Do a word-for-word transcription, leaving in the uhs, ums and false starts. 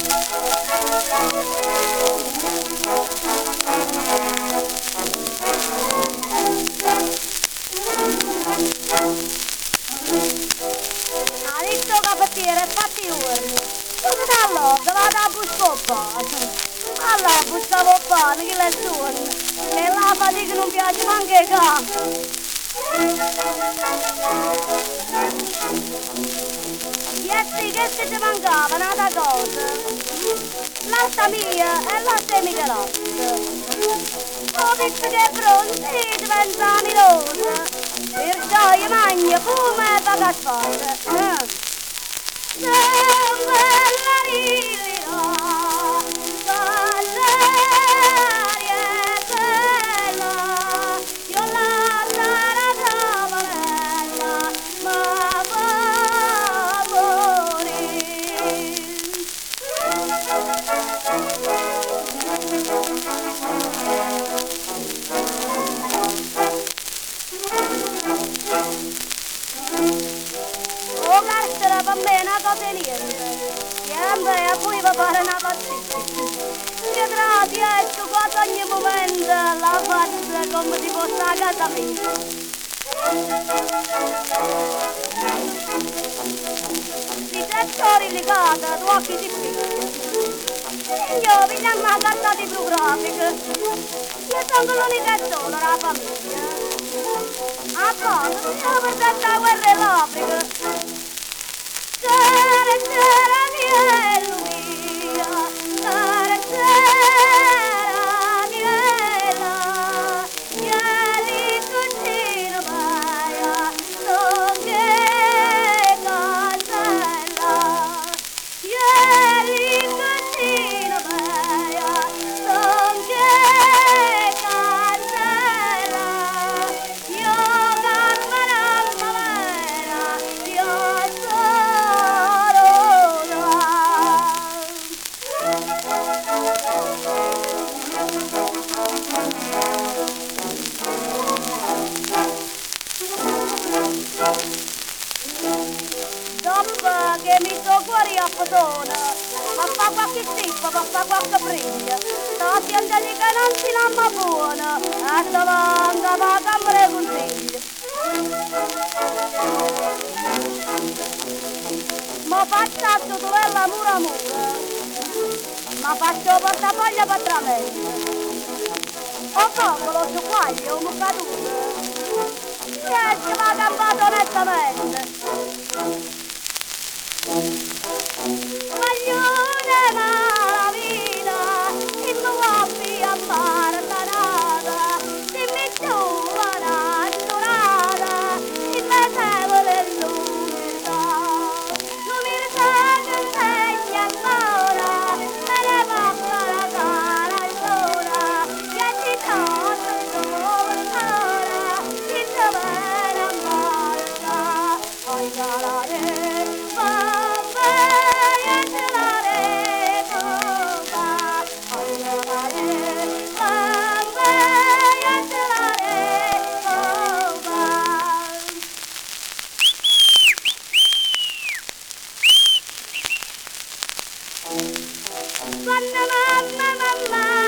Adesso capatire, fatti urli. Come allora, vado a bussare. Allora, bussavo pane, che le suono. E la fatica non piace neanche qua. Ieri che se ti mancava una cosa, l'altra mia e l'altra Michelotto. Ho visto che è pronto e diventa milosa, perciò io mangio fumo e paga sforza. Sempre la ririra, l'aria è bella, io la sarà bella, ma va morire. Oh, carcere per me è una cosa niente, niente e poi va fare una partita. Che grati ecco quasi ogni momento la faccia come si fosse a casa mia. I trattori legati, due occhi di più. Io vi chiamo la carta di programmica. Io sono l'unica sola la famiglia. A poco, non siamo per tanta guerra e l'Africa. C'era, c'era, mielo mia, c'era, c'era, miela, mieli cucino maia, non che cancella, mieli cucino maia, non che cancella, io carmela mamera, io sono dopo che mi sto fuori a fotona, ma fa qualche stippa, ma fa qualche briglia, sta siendo lì che non si lamma buona, a davanti alla camera consiglia. Ma faccio tutela mura mura, ma faccio portafoglio per tramezzo. O popolo su quaglio, un caduto, e ci va campato onestamente. Maglione la vita, il nuovi a partanata, dimmi tu la giurata, il mesevole l'umiltà, l'umiltà che insegna ancora, me ne va la cara allora, che ti torno ancora, il dovere a morta, poi calare. Quando mamma, mamma